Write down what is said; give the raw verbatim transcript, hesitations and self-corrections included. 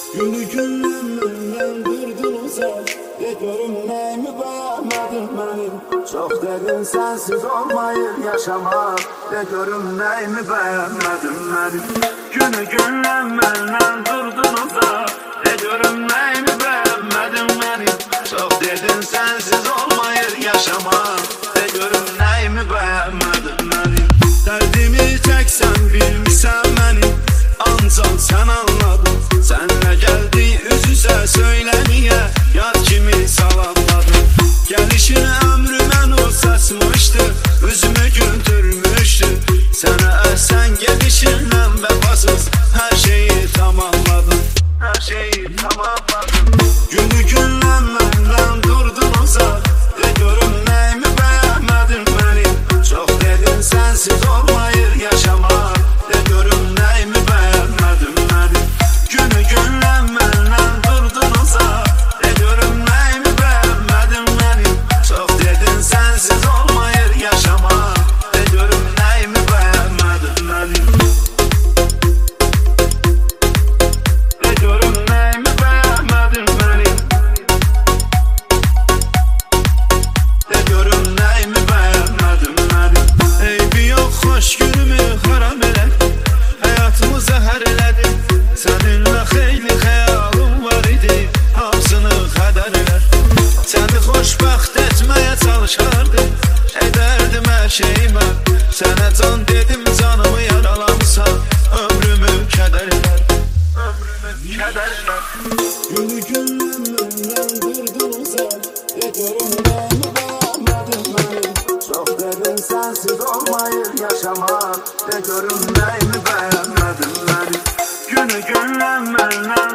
Günü gündən durdun uzaq, de görüm nəyimi beğenmedin benim. Çok dedin sensiz olmayır yaşamak, de görüm nəyimi beğenmedin benim. Günü gündən durdun uzaq, de görüm nəyimi beğenmedin benim. Çok dedin sensiz olmayır yaşamak, de görüm nəyimi beğenmedin benim. Derdimi çəksən bilmirsən benim, ancaq sen anladın. Senle geldi üz üzə söyləniyə, yad kimi salamladım. Gəlişin ömrümə nur saçmışdı, üzümü güldürmüşdü. Sənə əhsən gedişindən vəfasız hər şeyi tamamladım, hər şeyi tamamladım. Günü gündən məndən durdun uzaq, de görüm nəyimi beğenmedin benim. Çox dedin sensiz olmayır yaşamak, de görüm nəyimi beğenmedin benim. Günü gündən məndən durdun uzaq, de görüm nəyimi beğenmedin benim. Çox dedin sensiz olmayır yaşamak, de görüm nəyimi beğenmedin benim. De görüm nəyimi beğenmedin benim. De görüm nəyimi beğenmedin benim. Eybi yox xoş günümü haram elə, həyatımı zəhər elədi. Səninlə xeyli xəyalım var idi, hamısını xədər elər. Səni xoşbəxt etməyə çalışardım, edərdim hər şeyimə. Sənə can dedim, canımı yaralamısan, ömrümü kədər elər, ömrümü kədər elər. Günü gündən durdun uzaq, de görüm nəyimi beğenmedin benim. Çox dedin sensiz olmayır yaşamak, de görüm nəyimi beğenmedin benim. Günü gündən